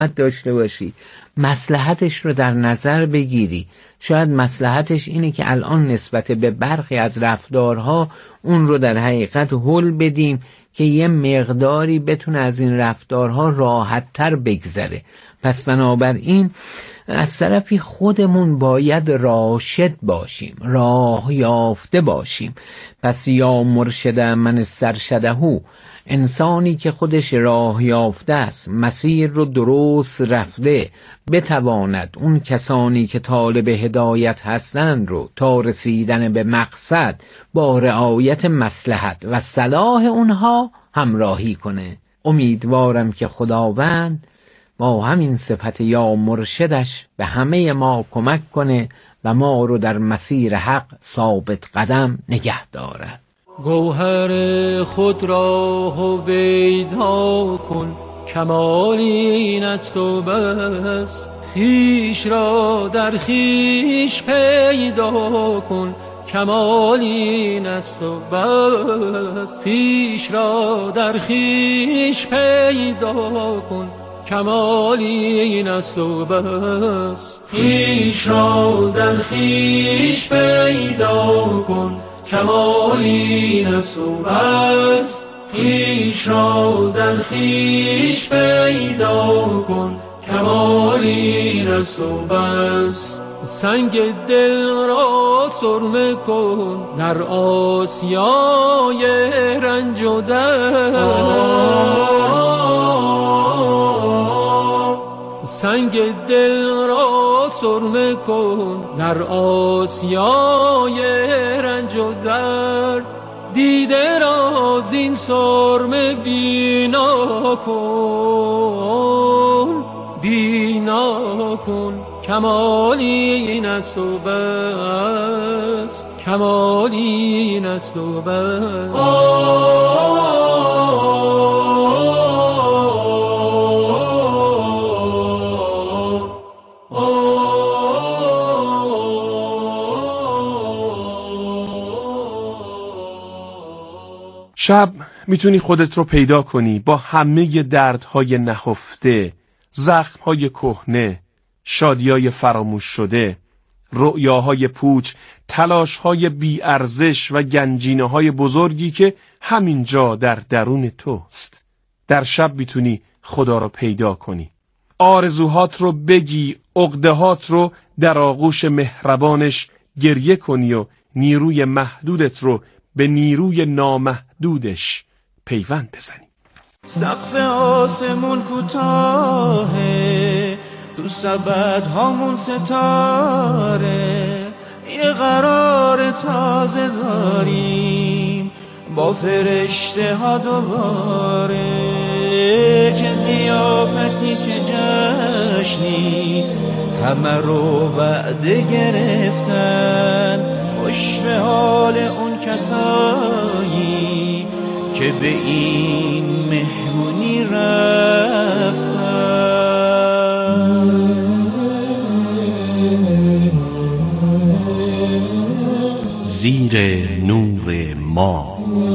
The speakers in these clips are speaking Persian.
داشته باشی، مصلحتش رو در نظر بگیری. شاید مصلحتش اینه که الان نسبت به برخی از رفتارها اون رو در حقیقت هل بدیم که یه مقداری بتونه از این رفتارها راحت‌تر بگذره. پس بنابراین از طرفی خودمون باید راشد باشیم، راه یافته باشیم. پس یا مرشد من سرشدهو، انسانی که خودش راه یافته است، مسیر رو درست رفته، بتواند اون کسانی که طالب هدایت هستند رو تا رسیدن به مقصد با رعایت مصلحت و صلاح اونها همراهی کنه. امیدوارم که خداوند با همین صفت یا مرشدش به همه ما کمک کنه و ما رو در مسیر حق ثابت قدم نگه دارد. گوهر خود را هویدا کن، کمالی این است و بس. خویش را در خویش پیدا کن، کمالی این است و بس. خویش را در خویش پیدا کن، کمالی این است و بس. خویش را در خویش پیدا کن، کمالی است و بس. خویش را در خویش پیدا کن، کمالی است و بس. سنگ دل را سرمه کن در آسیای رنج و درد. سنگ دل را سرمه کن در آسیای رنج و درد. دیده را زین سرمه بینا کن، بینا کن، کمالی این است و بس. کمالی این است و بس. شب میتونی خودت رو پیدا کنی با همه دردهای نهفته، زخمهای کهنه، شادیای فراموش شده، رؤیاهای پوچ، تلاشهای بی‌ارزش و گنجینه‌های بزرگی که همینجا در درون توست. در شب میتونی خدا رو پیدا کنی، آرزوهات رو بگی، عقدهات رو در آغوش مهربانش گریه کنی و نیروی محدودت رو به نیروی نامحدودش پیوند بزنی. سقف آسمون کوتاهه، تو سبد هامون ستاره، یه قرار تازه داریم با فرشته ها دوباره. چه ضیافتی چه جشنی، همه رو وعده گرفتن. خوش به حال اون کسایی که به این مهمونی رفتن. زیر نور ما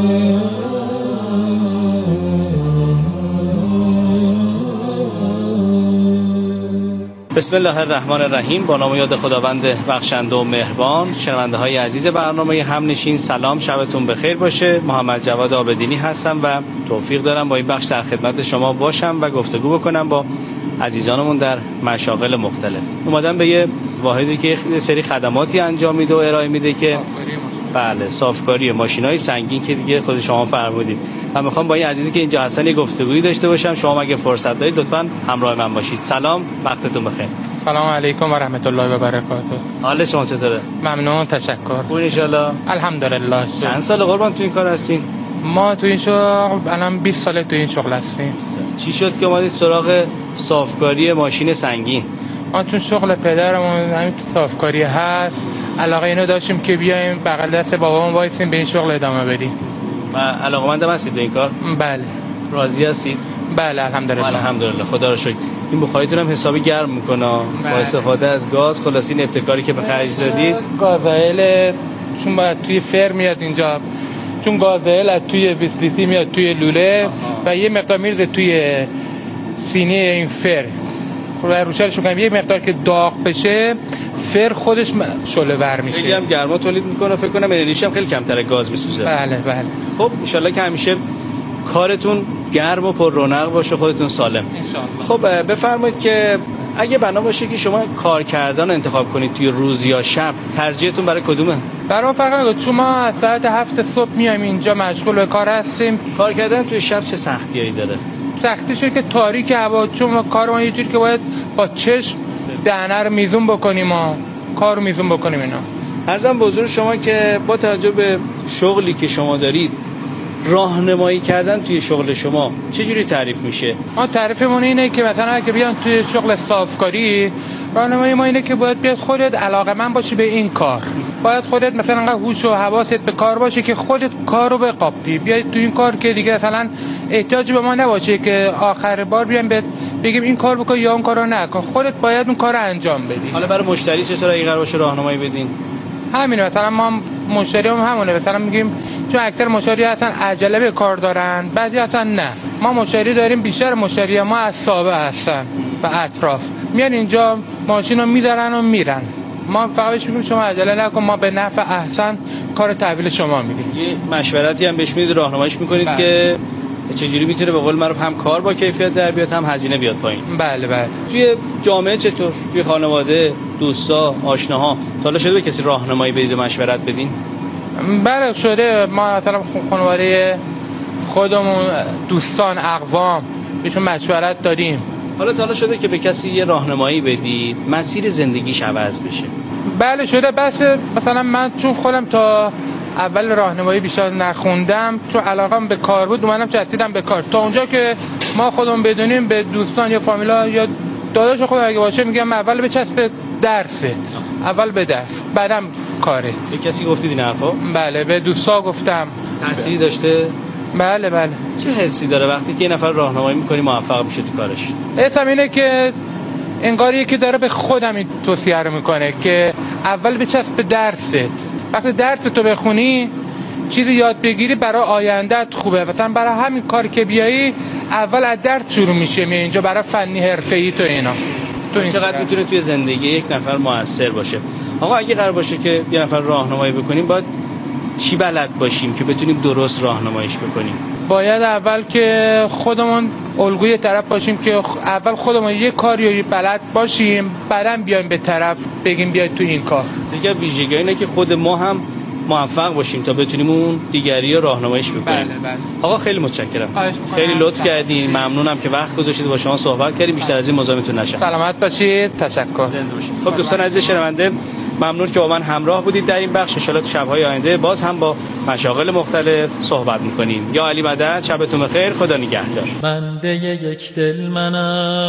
بسم الله الرحمن الرحیم. با نام یاد خداوند بخشنده و مهربان. شنونده های عزیز برنامه همنشین، سلام، شبتون بخیر باشه. محمد جواد آبدینی هستم و توفیق دارم با این بخش در خدمت شما باشم و گفتگو بکنم با عزیزانمون در مشاغل مختلف. اومدم به یه واحدی که یه سری خدماتی انجام میده و ارائه میده که بله، صافکاری ماشینای سنگین که دیگه خود شما فرمودید. من میخوام با این عزیزی که اینجا هستن یه گفتگویی داشته باشم. شما اگه فرصت دارید لطفاً همراه من باشید. سلام، وقتتون بخیر. سلام علیکم و رحمت الله و برکاته. حال شما چطوره؟ ممنون، تشکر. خوب ان شاء الله. الحمدلله. چند سال قربان تو این کار هستین؟ ما تو این شغل الان 20 ساله تو این شغل هستیم. چی شد که اومدید سراغ صافکاری ماشین سنگین؟ ما تو شغل پدرمون همین صافکاری هست، علاقه اینو داشتیم که بیایم بغل دست بابامون وایسیم به این شغل ادامه بدیم. و علاقه‌مند هستید به این کار؟ بله. راضی هستید؟ بله الحمدلله. الحمدلله، خدا رو شکر. این بخاریتون هم حسابی گرم میکنه با استفاده از گاز. خلاص این ابتکاری که به خرج دادید، گازایل چون باید توی فر میاد اینجا، چون گازایل از توی 20 لیتری میاد توی لوله و یه مقدار میرزه توی سینی این فر رو شلش کنیم یک مقدار که داغ بشه فر خودش شعله ور میشه. خیلی هم گرما تولید میکنه، فکر کنم انرژیش هم خیلی کمتر گاز میسوزه. بله بله. خب ان شاءالله که همیشه کارتون گرم و پر رونق باشه، خودتون سالم. انشالله. خب بفرمایید که اگه بنا باشه که شما کار کردن رو انتخاب کنید توی روز یا شب، ترجیحتون برای کدومه؟ برای ما فرق نمیکنه، چون ما از ساعت 7 صبح میایم اینجا مشغول به کار هستیم. کار کردن توی شب چه سختیایی داره؟ سختیشه که تاریک هوا، چون ما کار ما یه جوری که باید با چشم دهنه رو میزون بکنیم و کار رو میزون بکنیم اینا. عرضم به حضور شما که با توجه به شغلی که شما دارید، راهنمایی کردن توی شغل شما چجوری تعریف میشه؟ ما تعریفمون اینه که مثلا اگه بیان توی شغل صافکاری، راهنمایی ما اینه که باید بیاد خودت علاقه‌مند باشی به این کار. باید خودت مثلا انقدر هوش و حواست به کار باشه که خودت کار رو بقاپی، بیای تو این کار که دیگه مثلا احتیاجی به ما نباشه که آخر بار بیام بگیم این کار بکن یا اون کارو نکن. خودت باید اون کار رو انجام بدی. حالا برای مشتری چطور اگه قرار باشه راهنمایی بدین؟ همینه، مثلا ما مشتری هم همونه، مثلا میگیم چون اکثر مشتری هستن عجله به کار دارن، بعضی هستن نه. ما مشتری داریم، بیشتر مشتری ما از سابه هستن و اطراف میان اینجا ماشین رو میذارن و میرن. ما فقط بهش میگیم شما عجله نکن، ما به نفع احسن کار تحویل شما میدیم. یه مشورتی هم بهش میدید، راهنماییش میکنید که چجوری میتونه به قول معروف هم کار با کیفیت در بیاد، هم هزینه بیاد پایین. بله بله. توی جامعه چطور؟ توی خانواده، دوستا، آشناها تا حالا شده به کسی راهنمایی بدید و مشورت بدین؟ بله شده. ما مثلا خانواده خودمون، دوستان، اقوام بهشون مشورت دادیم. حالا تا حالا شده که به کسی یه راهنمایی بدید مسیر زندگیش عوض بشه؟ بله شده. بس مثلا من چون خودم تا اول راهنمایی بیشتر نخوندم، چون علاقم به کار بود، اومدم چسبیدم به کار. تا اونجا که ما خودمون بدونیم به دوستان یا فامیلا یا داداش خودم اگه باشه میگم اول بچسب درست، اول به درس بعدم کارت. به کسی گفتید این حرفا؟ بله به دوستا گفتم. تأثیری داشته؟ بله بله. چه حسی داره وقتی که یه نفر راهنمایی می‌کنی موفق میشه تو کارش؟ حسم اینه که انگار یکی داره به خودم این توصیه رو میکنه که اول بچسب به درست. وقتی درس تو بخونی، چیزی یاد بگیری، برای آیندهت خوبه. مثلا برای همین کار که بیایی اول از درس شروع میشه، می اینجا برای فنی حرفه‌ای تو اینا. تو این چقدر میتونه توی زندگی یک نفر موثر باشه؟ آقا اگه قرار باشه که یه نفر راهنمایی بکنیم، باید چی بلد باشیم که بتونیم درست راهنماییش بکنیم؟ باید اول که خودمون الگوی طرف باشیم، که اول خودمون یه کاری بلد باشیم، بعدم بیایم به طرف بگیم بیاید تو این کار. دیگه ویژگی اینه که خود ما هم موفق باشیم تا بتونیم اون دیگری رو راهنماییش بکنیم. بله بله. آقا خیلی متشکرم، خیلی لطف کردین، ممنونم که وقت گذاشتید با شما صحبت کردیم. بیشتر از این مزاحمتون نشم. سلامت باشید. تشکر. خب دوستان عزیز شنونده، ممنون که با من همراه بودید در این بخش. ان شاءالله تو شب‌های آینده باز هم با مشاغل مختلف صحبت می‌کنیم. یا علی مدد، شبتون بخیر، خدا نگهدار. بنده یک دل منم،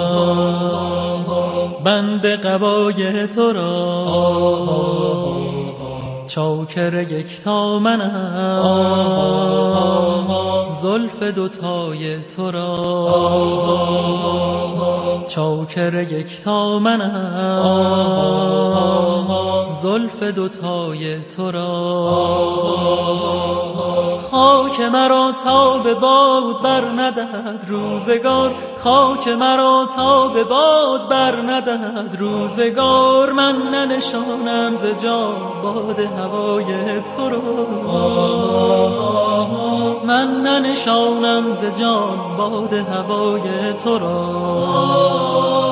بنده قبای تو را، چاکر یکتا منم، زلف دوتای تو را، چاکر یکتا منم، زلف دوتای تو را. خاک مرا تا به باد بر ندهد روزگار، خاک مرا تا به باد بر ندهد روزگار. من ننشانم ز جان باد هوای تو را، من ننشانم ز جان باد هوای تو را.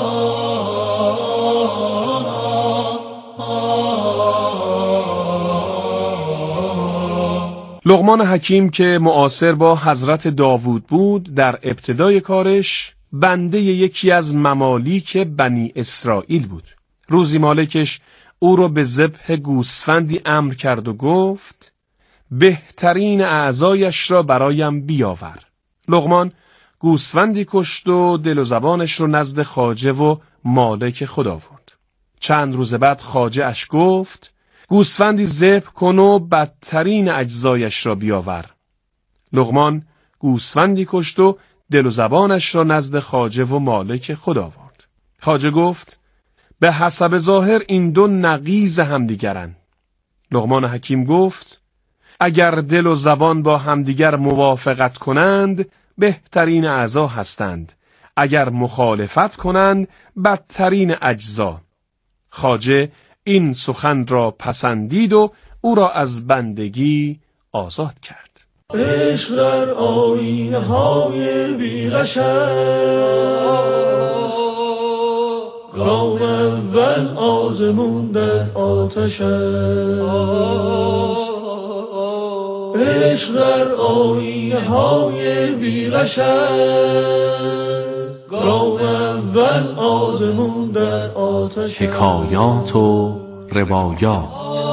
لقمان حکیم که معاصر با حضرت داوود بود، در ابتدای کارش بنده یکی از ممالیک بنی اسرائیل بود. روزی مالکش او را به ذبح گوسفندی امر کرد و گفت بهترین اعضایش را برایم بیاور. لقمان گوسفندی کشت و دل و زبانش رو نزد خواجه و مالک خود آورد. چند روز بعد خواجه اش گفت گوسفندی ذبح کن و بدترین اجزایش را بیاور. لقمان گوسفندی کشت و دل و زبانش را نزد خواجه و مالک خود آورد. خواجه گفت به حسب ظاهر این دو نقیض همدیگرند. لقمان حکیم گفت اگر دل و زبان با همدیگر موافقت کنند بهترین اعضا هستند، اگر مخالفت کنند بدترین اجزا. خواجه این سخن را پسندید و او را از بندگی آزاد کرد. عشق در آینه های بیغش است، گام اول آزمون در آتش است. عشق در آینه های بیغش است، گام اول آزمون در آتش. حکایات و روایات.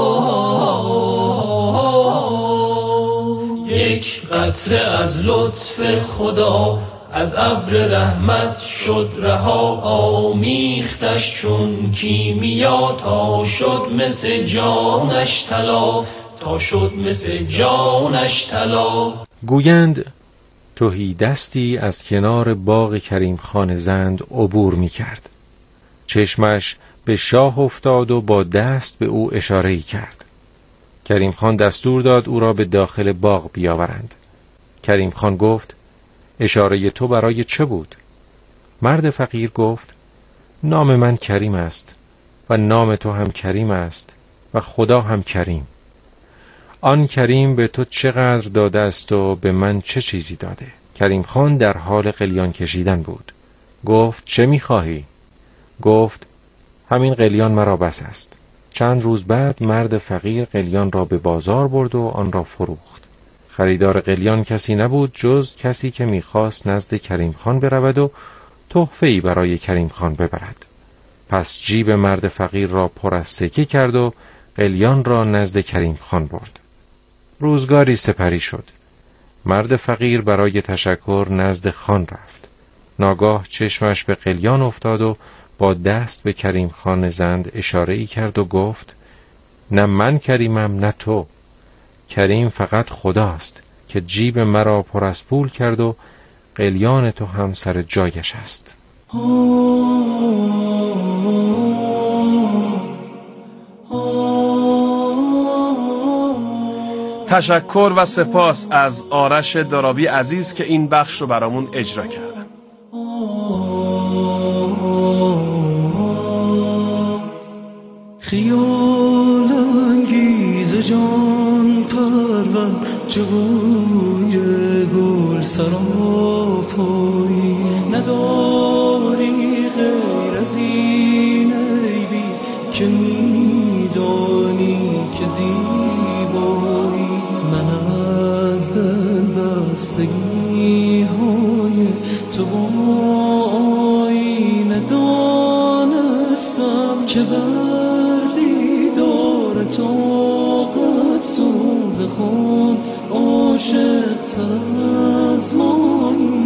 یک قطره از لطف خدا از ابر رحمت شد رها، آمیختش چون کیمیا تا شد مثل جانش طلا، تا شد مثل جانش طلا. گویند تهیدستی از کنار باغ کریم خان زند عبور می کرد. چشمش به شاه افتاد و با دست به او اشاره‌ای کرد. کریم خان دستور داد او را به داخل باغ بیاورند. کریم خان گفت اشاره تو برای چه بود؟ مرد فقیر گفت نام من کریم است و نام تو هم کریم است و خدا هم کریم. آن کریم به تو چقدر داده است و به من چه چیزی داده؟ کریم خان در حال قلیان کشیدن بود. گفت چه می‌خواهی؟ گفت همین قلیان مرا بس است. چند روز بعد مرد فقیر قلیان را به بازار برد و آن را فروخت. خریدار قلیان کسی نبود جز کسی که می‌خواست نزد کریم خان برود و تحفه‌ای برای کریم خان ببرد. پس جیب مرد فقیر را پر از سکه کرد و قلیان را نزد کریم خان برد. روزگاری سپری شد. مرد فقیر برای تشکر نزد خان رفت. ناگاه چشمش به قلیان افتاد و با دست به کریم خان زند اشاره‌ای کرد و گفت نه من کریمم نه تو. کریم فقط خداست که جیب مرا پر از پول کرد و قلیان تو هم سر جایش است. تشکر و سپاس از آرش دارابی عزیز که این بخش رو برامون اجرا کردن. خیال انگیز جان پرور جوی گل سراپایی، نداری غیر از این عیبی که میدانی که زیبایی. من از دل بستگی های تو آینه دانستم که بردی دور طاقت سوز خون عاشق تر از مایی.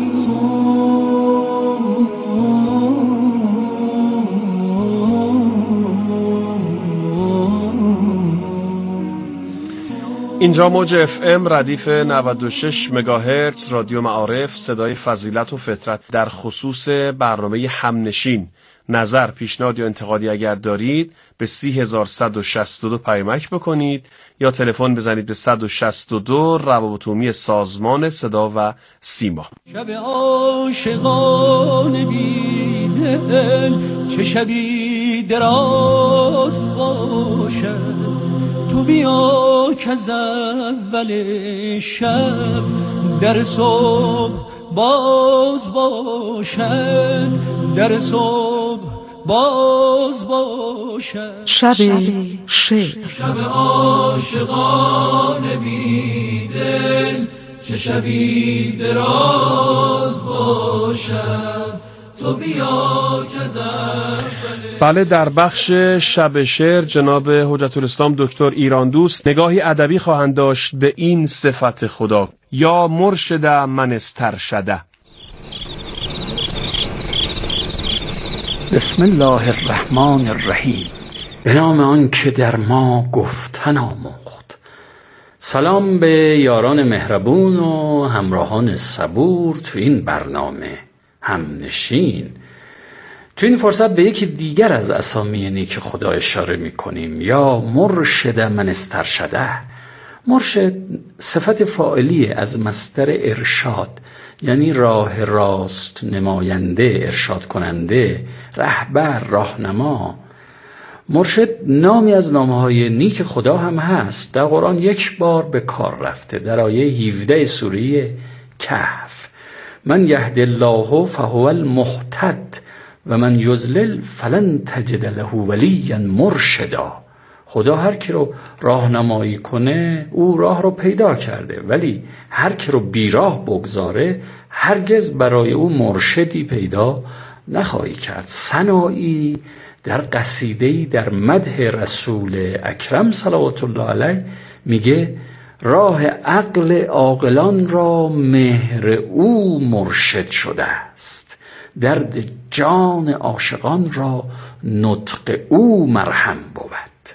اینجا موج اف ام ردیف 96 مگاهرتز رادیو معارف، صدای فضیلت و فطرت. در خصوص برنامه همنشین نظر، پیشنهاد یا انتقادی اگر دارید به 30162 پیامک بکنید یا تلفن بزنید به 162 روابط عمومی سازمان صدا و سیما. شب عاشقان بی دل چه شبی دراز باشد، تو بیا که از اول شب در صبح باز باشد، در صبح باز باشد. شب شعر. شب عاشقان بی دل چه شبی دراز باشد، تو بیا که از بله، در بخش شب شعر جناب حجت الاسلام دکتر ایراندوست نگاهی ادبی خواهند داشت به این صفت خدا: یا مرشد من استرشده. بسم الله الرحمن الرحیم. به نام آن که در ما گفتن آموخت. سلام به یاران مهربون و همراهان صبور تو این برنامه همنشین. تو این فرصت به یکی دیگر از اسامی نیک خدا اشاره میکنیم، یا مرشد من استرشده. مرشد صفت فاعلی از مصدر ارشاد، یعنی راه راست نماینده، ارشاد کننده، رهبر، راهنما. مرشد نامی از نامهای نیک خدا هم هست. در قرآن 1 بار به کار رفته، در آیه 17 سوره کهف: من یهد الله فهو المهتد و من یضلل فلن تجد له ولیا مرشدا. خدا هر کی رو راهنمایی کنه او راه رو پیدا کرده، ولی هر کی رو بیراه بگذاره هرگز برای او مرشدی پیدا نخواهی کرد. سنایی در قصیده‌ای در مدح رسول اکرم صلوات الله علیه میگه راه عقل عاقلان را مهر او مرشد شده است، درد جان عاشقان را نطق او مرهم بود.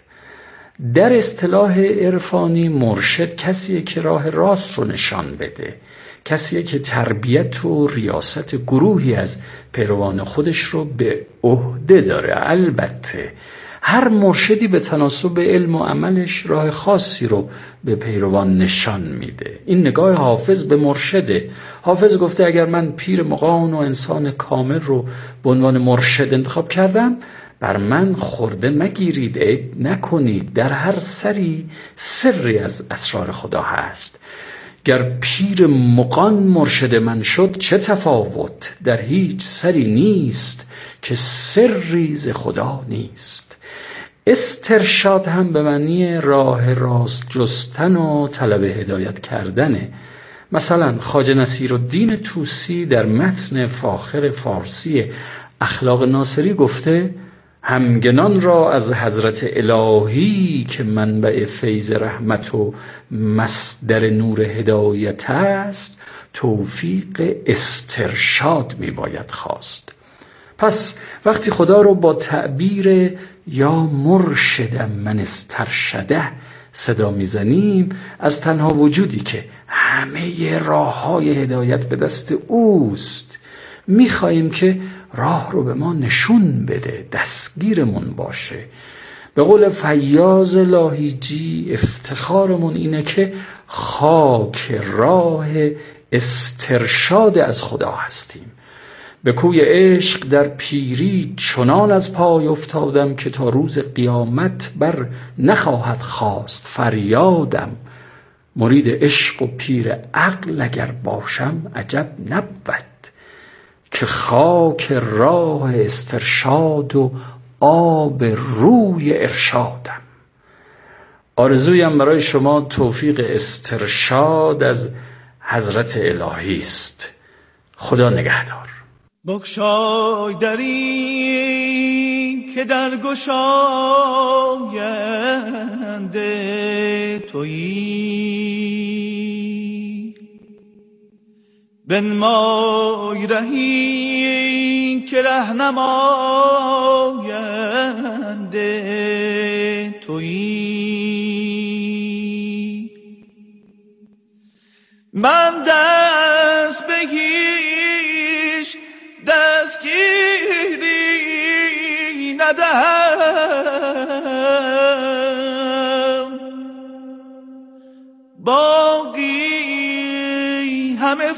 در اصطلاح عرفانی مرشد کسیه که راه راست رو نشان بده، کسیه که تربیت و ریاست گروهی از پیروان خودش رو به عهده داره. البته هر مرشدی به تناسب علم و عملش راه خاصی رو به پیروان نشان میده. این نگاه حافظ به مرشده. حافظ گفته اگر من پیر مغان و انسان کامل رو به عنوان مرشد انتخاب کردم، بر من خورده مگیرید، عیب نکنید، در هر سری سری از اسرار خدا هست. گر پیر مغان مرشد من شد چه تفاوت، در هیچ سری نیست که سری ز خدا نیست. استرشاد هم به معنی راه راست جستن و طلب هدایت کردنه. مثلا خواجه نصیرالدین طوسی در متن فاخر فارسی اخلاق ناصری گفته همگنان را از حضرت الهی که منبع فیض رحمت و مصدر نور هدایت است توفیق استرشاد می باید خواست. پس وقتی خدا رو با تعبیر یا مرشدم من استرشده صدا میزنیم، از تنها وجودی که همه راه های هدایت به دست اوست میخواییم که راه رو به ما نشون بده، دستگیرمون باشه. به قول فیاض لاهیجی افتخارمون اینه که خاک راه استرشاد از خدا هستیم. به کوی عشق در پیری چنان از پای افتادم که تا روز قیامت بر نخواهد خواست فریادم. مرید عشق و پیر عقل اگر باشم عجب نبود که خاک راه استرشاد و آب روی ارشادم. آرزویم برای شما توفیق استرشاد از حضرت الهی است. خدا نگهدار. بگشای دری که در گشاینده تویی، بنمای رهی که رهنماینده تویی. من دست به هیچ دستگیری ندهم، باقی همه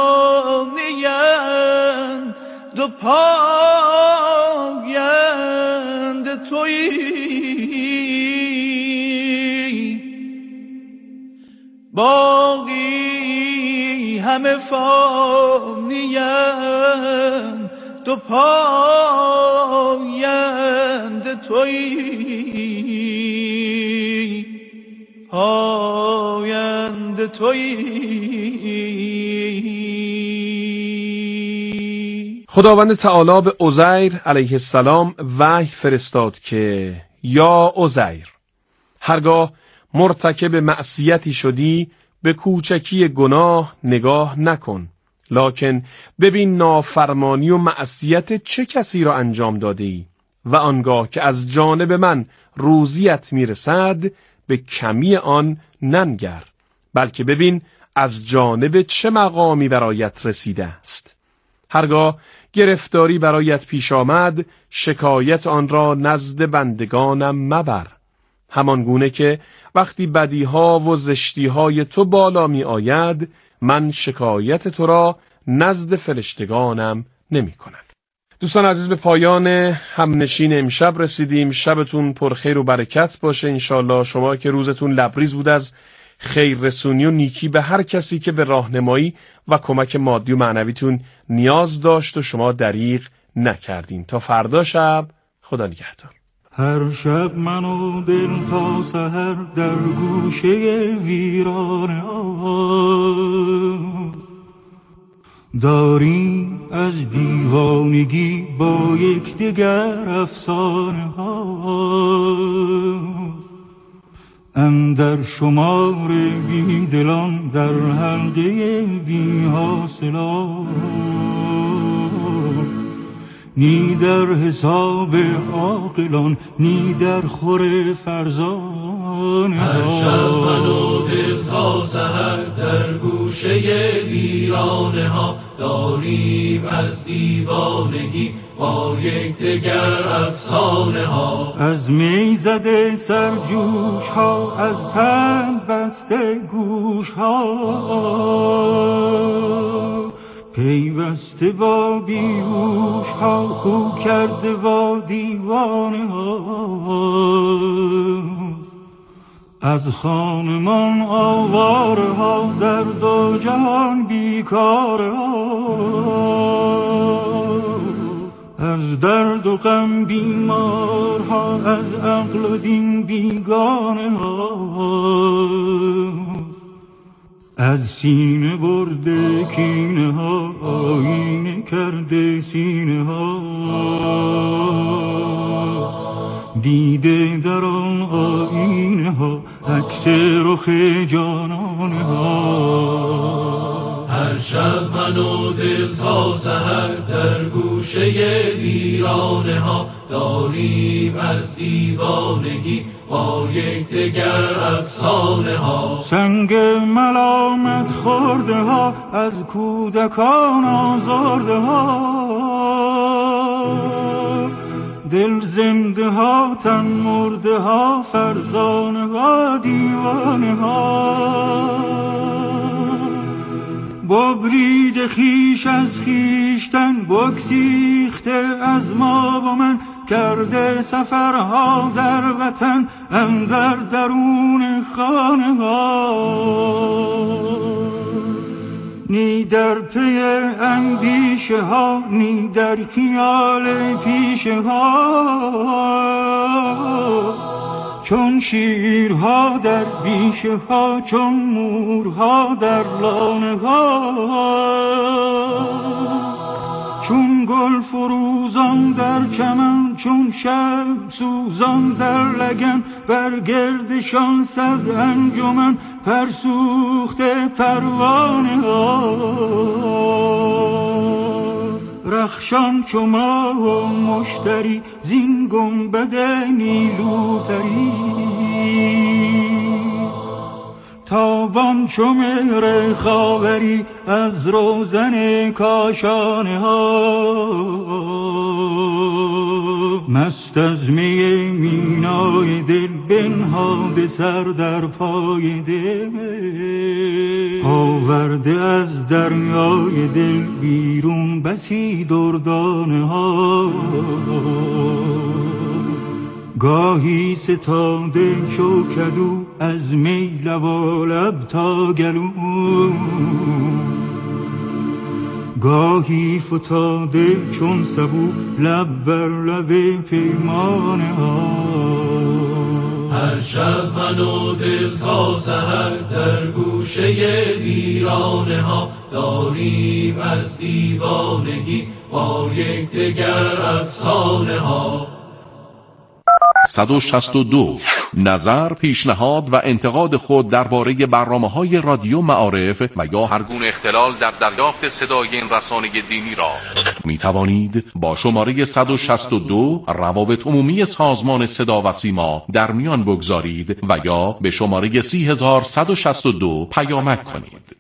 فانی‌اند دو پایند تویی. باقی همه فانی‌اند دو پایند تویی. پایند تویی. خداوند تعالی به عزیر علیه السلام وحی فرستاد که یا عزیر، هرگاه مرتکب معصیتی شدی به کوچکی گناه نگاه نکن، لکن ببین نافرمانی و معصیت چه کسی را انجام دادی و آنگاه که از جانب من روزیت میرسد به کمی آن ننگر، بلکه ببین از جانب چه مقامی برایت رسیده است. هرگاه گرفتاری برایت پیش آمد شکایت آن را نزد بندگانم مبر، همان گونه که وقتی بدیها و زشتیهای تو بالا می آید من شکایت تو را نزد فرشتگانم نمی کنند. دوستان عزیز، به پایان همنشین امشب رسیدیم. شبتون پر خیر و برکت باشه انشالله. شما که روزتون لبریز بود از خیر رسونی و نیکی به هر کسی که به راهنمایی و کمک مادی و معنویتون نیاز داشت و شما دریغ نکردین. تا فردا شب، خدا نگهدار. هر شب من و دل تا سحر در گوشه ویرانه داریم از دیوانگی با یکدیگر افسانه ها. اندر شمار بی دلان در حلقه بی حاصلان، نی در حساب عاقلان نی در خور فرزان. هر شب من و دل تا سحر در گوشه ویرانه ها داریم از دیوانگی با یکدیگر افسانه ها. از می زده سرجوش ها، از پند بسته گوش ها، پیوسته با بیهوش ها، خو کرده با دیوانه ها. از خانمان آواره ها، در دو جهان بیکاره ها، از درد و غم بیمار ها، از عقل و دین بیگانه ها. از سینه برده کینه ها، آینه کرده سینه ها، دیده در آن آینه ها عکس رخ جانانه ها. هر شب من و دل تا سحر در گوشه ویرانه ها داریم از دیوانگی با یکدیگر افسانه ها. سنگ ملامت خورده ها، از کودکان آزرده ها، دل زنده ها تن مرده ها، فرزانه ها دیوانه ها. ببرید خیش از خیشتن، بگسیخته از ما و من، کرده سفرها در وطن اندر درون خانه ها. نی در پی اندیشه ها، نی در خیال پیشه ها، چون شیرها در بیشه ها، چون مورها در لانه ها، چون گل فروزان در چمن، چون شب سوزان در لگن، بر گردشان صد انجمن فرسوخته پروانه ها. رخشان چو ماه و مشتری زین گنبد نیلوفری، تابان چو مهر خاوری از روزن کاشانه ها. مست از می مینای دل بنهاده سر در پای دل، آورده از دریای دل بیرون بسی دردانه ها. گاهی ستاده چو کدو از می لب تا گلو، گاهی فتاده چون سبو لب بر لب پیمانه ها. هر شب من و دل تا سحر در گوشه ویرانه ها داریم از دیوانگی با یکدیگر افسانه ها. 162 نظر، پیشنهاد و انتقاد خود درباره برنامه‌های رادیو معارف و یا هر گونه اختلال در دریافت صدای این رسانه دینی را می توانید با شماره 162 روابط عمومی سازمان صدا و سیما در میان بگذارید و یا به شماره 30162 پیامک کنید.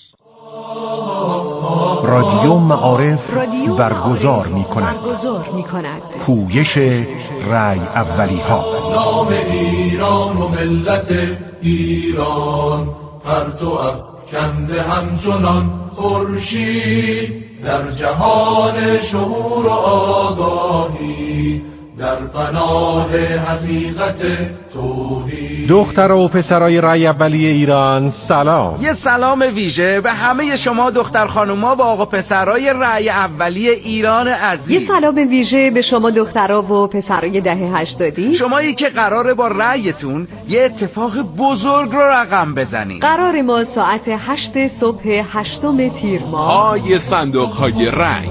رادیو معارف برگزار می کند پویش رأی اولی ها. نام ایران و ملت ایران پرتو افکنده همچنان خورشید در جهان شعور و آگاهی در پناه حقیقت توحید. دختر و پسرای رای اولیه ایران سلام. یه سلام ویژه به همه شما دختر خانوما و آقا پسرای رای اولیه ایران عزیز. یه سلام ویژه به شما دخترها و پسرای دهه 80. شمایی که قراره با رأیتون یه اتفاق بزرگ رو رقم بزنید. قرار ما ساعت 8 صبح 8 تیر ماه های صندوق های رای.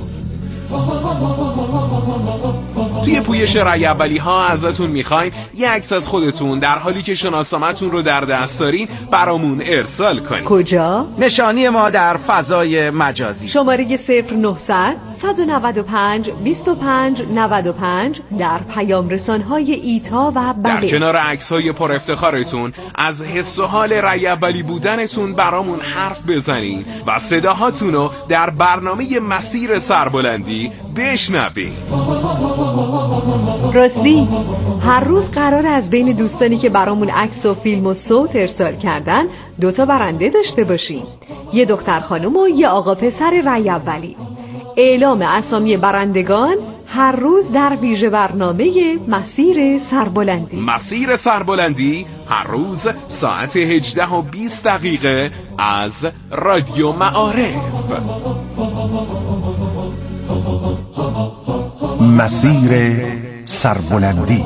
توی پویش رای اولی ها ازتون میخوایم یه عکس از خودتون در حالی که شناسنامه‌تون رو در دست دارین برامون ارسال کنید. کجا؟ نشانی ما در فضای مجازی. شماره 0900 195 25 95 در پیام رسان‌های ایتا و بله. در کنار عکس‌های پر افتخارتون از حس و حال رای اولی بودنتون برامون حرف بزنین و صداهاتون رو در برنامه مسیر سربلندی بشنوین. راستی هر روز قرار از بین دوستانی که برامون عکس و فیلم و صوت ارسال کردن 2 برنده داشته باشیم. یه دختر خانم و یه آقا پسر رای اولی. اعلام اسامی برندگان هر روز در ویژه برنامه مسیر سربلندی. مسیر سربلندی هر روز ساعت 18:20 از رادیو معارف. مسیر سربلندی.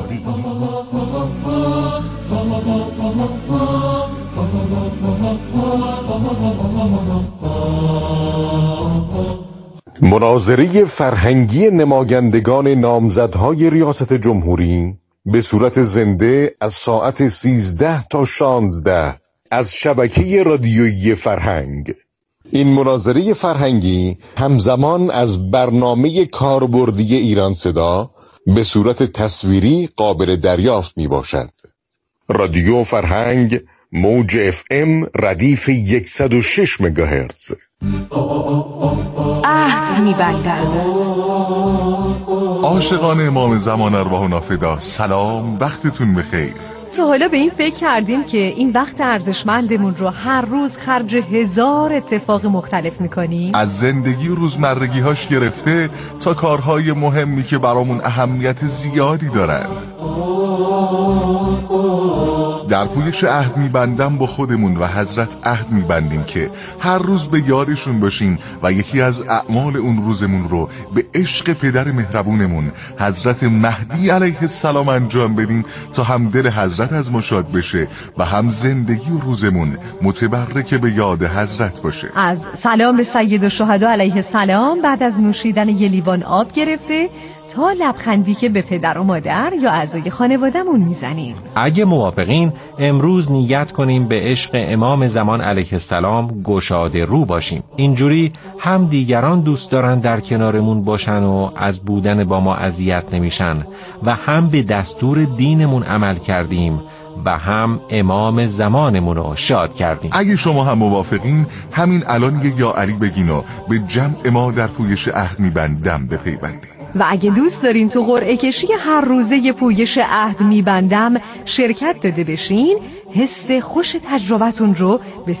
مناظره فرهنگی نمایندگان نامزدهای ریاست جمهوری به صورت زنده از ساعت 13 تا 16 از شبکه رادیویی فرهنگ. این مناظره فرهنگی همزمان از برنامه کاربردی ایران صدا به صورت تصویری قابل دریافت می باشد. رادیو فرهنگ موج FM ردیف 106 مگاهرتز. عهد می‌بندم. عاشقان امام زمان ارواحنا فدا سلام، وقتتون بخیر. تا حالا به این فکر کردیم که این وقت ارزشمندمون رو هر روز خرج 1000 اتفاق مختلف میکنیم؟ از زندگی و روزمرگی‌هاش گرفته تا کارهای مهمی که برامون اهمیت زیادی دارن. در پویش عهد میبندم با خودمون و حضرت عهد میبندیم که هر روز به یادشون باشیم و یکی از اعمال اون روزمون رو به عشق پدر مهربونمون حضرت مهدی علیه السلام انجام بدیم تا هم دل حضرت از ما شاد بشه و هم زندگی و روزمون متبرک به یاد حضرت باشه. از سلام به سید الشهدا علیه السلام بعد از نوشیدن یه لیوان آب گرفته تا لبخندی که به پدر و مادر یا اعضای خانواده‌مون میزنیم. اگه موافقین امروز نیت کنیم به عشق امام زمان علیه السلام گشاده رو باشیم. اینجوری هم دیگران دوست دارن در کنارمون باشن و از بودن با ما اذیت نمیشن و هم به دستور دینمون عمل کردیم و هم امام زمانمون رو شاد کردیم. اگه شما هم موافقین همین الان یه یا علی بگین و به جمع ما در پویش عهد میبندم بپیوندین. و اگه دوست دارین تو قرعه کشی هر روزه پویش عهد میبندم شرکت داده بشین، حس خوش تجربتون رو به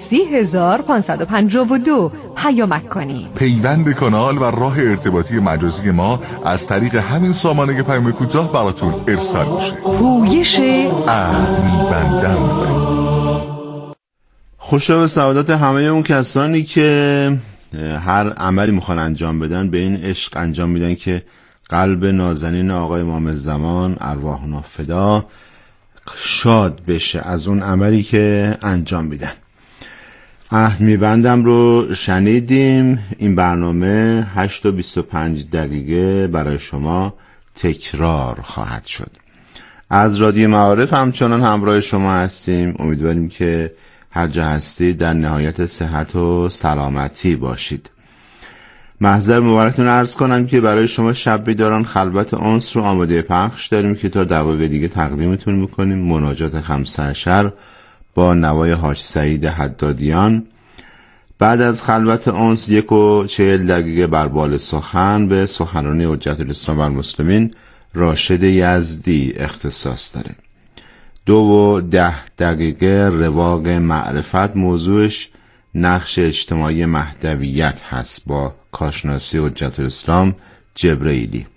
30552 پیامک کنین. پیوند کانال و راه ارتباطی مجازی ما از طریق همین سامانه پیام کوتاه براتون ارسال میشه. پویش عهد میبندم. خوش و سعادت همه اون کسانی که هر عملی میخوان انجام بدن به این عشق انجام میدن که قلب نازنین آقای امام زمان ارواحنا فدا شاد بشه از اون عملی که انجام میدن. عهد میبندم رو شنیدیم. این برنامه 8:25 برای شما تکرار خواهد شد. از رادیو معارف همچنان همراه شما هستیم. امیدواریم که هر جا هستید در نهایت صحت و سلامتی باشید. محضر مبارکتون عرض کنم که برای شما شب بیداران خلوت انس رو آماده پخش داریم که تا دقایق دیگه تقدیمتون میکنیم. مناجات 15 با نوای حاج سعید حدادیان. بعد از خلوت انس 1:40 بر بال سخن به سخنرانی حجت الاسلام و المسلمین راشد یزدی اختصاص داره. 2:10 رواق معرفت موضوعش نقش اجتماعی مهدویت هست با کارشناسی حجت الاسلام جبرائیلی.